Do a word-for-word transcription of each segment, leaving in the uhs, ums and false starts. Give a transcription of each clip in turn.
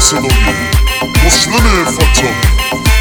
صدای مسلم فتاحی.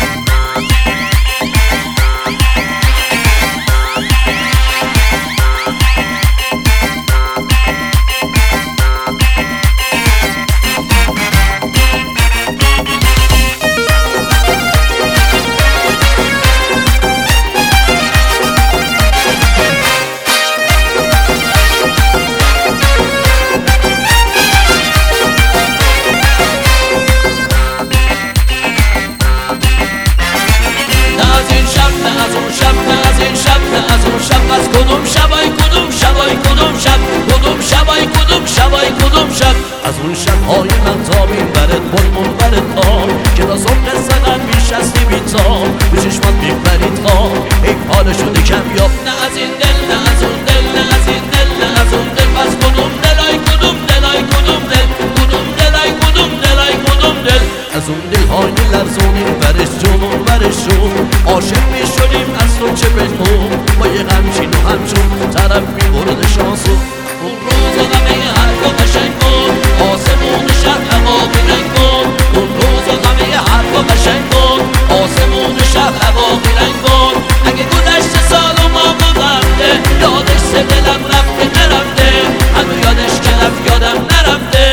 از اون شب‌های من تابین برت بلمون برت ها که تا صبح سقم میشستی بیتاب به چشمات میپرید ها ای حال شده کمیاب. نه از این دل نه از اون دل نه از این دل نه از اون دل پس کدوم دلای کدوم دلای کدوم دل کدوم دلای کدوم دلای کدوم دل از اون دلهای لرزون این ورش جون اون ورش جون عاشق میشدیم از تو چه بهمون با یه غمچین و همچون طرف میبرد شانسون. اون روز و غمه هر با قشنگ بود آسمون شب هوا بیرنگ بود. اون روز و غمه هر با قشنگ بود آسمون شب هوا بیرنگ بود. اگه گذشته سال و ما بغمده یادش سه دلم رفته نرفته هنو یادش که رفت یادم نرفته.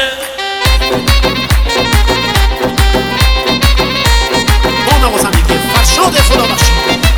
با نوازندگی فرشاد خدابخش.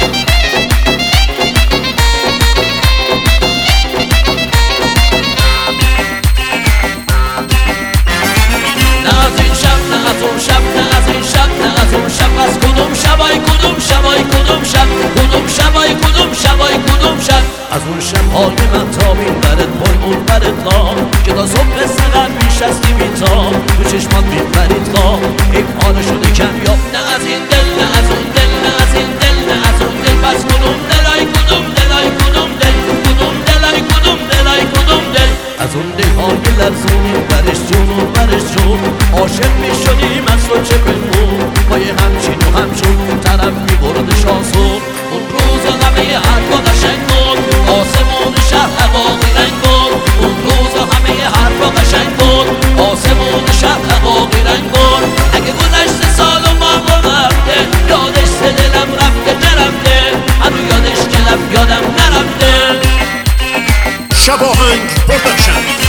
از اون شب‌های من تابین برت بلمون برت ها که تا صبح سقم میشستی بیتاب تو چشمات میپرید ها ای حال شده کمیاب. نه از این دل نه از اون دل نه از این دل نه از اون دل پس کدوم دلای کدوم دلای کدوم دل کدوم دلای کدوم دلای کدوم دل از اون دلهای لرزون این برش جون اون برش جون عاشق میشدیم از تو چه بهمون با یه همچین و همچون طرف میبرد شانسون. اون روز غمه هر با قشنگ بود آسمون شهر هوا بیرنگ بود. اون روز همه حرفا قشنگ بود آسمون شهر هوا بیرنگ بود. اگه گذشته سال و ما بغمده یادش سه دلم رفته نرفته هنو یادش که رفت یادم نرفته. شب آهنگ پروداکشن.